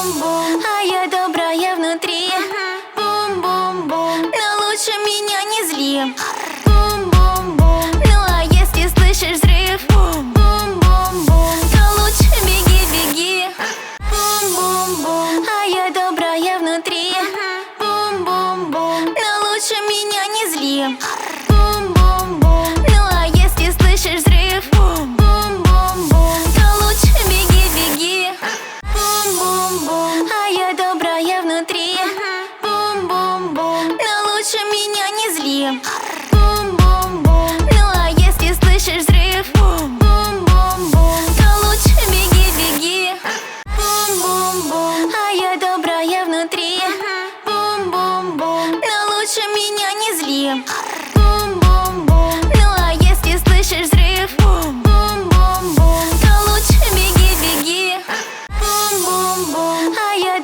Бум-бум, а я добрая внутри. Бум-бум-бум, но лучше меня не зли. Бум-бум-бум, ну а если слышишь взрыв, бум-бум-бум, то лучше беги-беги. Бум-бум-бум, а я добрая внутри. Бум-бум-бум, но лучше меня не зли. Бум-бум-бум, ну а если слышишь взрыв, бум-бум-бум, то лучше беги-беги. Бум-бум-бум, а я добрая внутри. Бум-бум-бум, но лучше меня не зли. Бум-бум-бум, ну а если слышишь взрыв, бум-бум-бум, то лучше беги-беги. Бум-бум-бум, а я добрая внутри. Бум-бум-бум, но лучше меня не зли. Бум-бум-бум, ну а если слышишь взрыв, бум-бум-бум, то лучше беги-беги. Бум-бум-бум, а я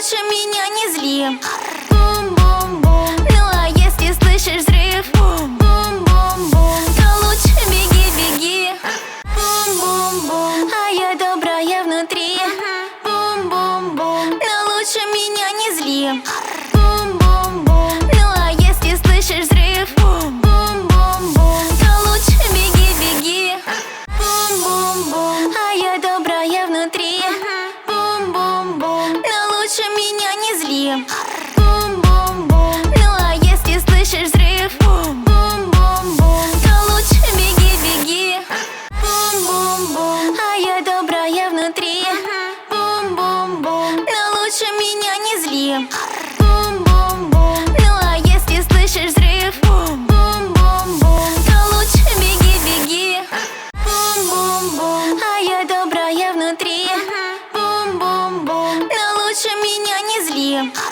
лучше меня не зли. Бум-бум-бум. Ну а если слышишь взрыв, бум-бум-бум, то лучше беги-беги. Бум-бум-бум. А я добрая внутри. Бум-бум-бум. Но лучше меня не зли. Бум-бум-бум. Ну а если слышишь взрыв, бум-бум-бум, то лучше беги-беги. Бум-бум-бум. А я добрая внутри. Бум-бум-бум. Но лучше меня не зли. Бум-бум-бум. Ну а если слышишь взрыв, бум-бум-бум, то лучше беги-беги. Бум-бум-бум. А я добрая внутри. Бум-бум-бум. Но лучше меня не зли. Бум-бум-бум. Ну а если слышишь взрыв, бум-бум-бум, то лучше беги-беги. Бум-бум-бум. А я добрая внутри. Бум-бум-бум. Но лучше меня не зли.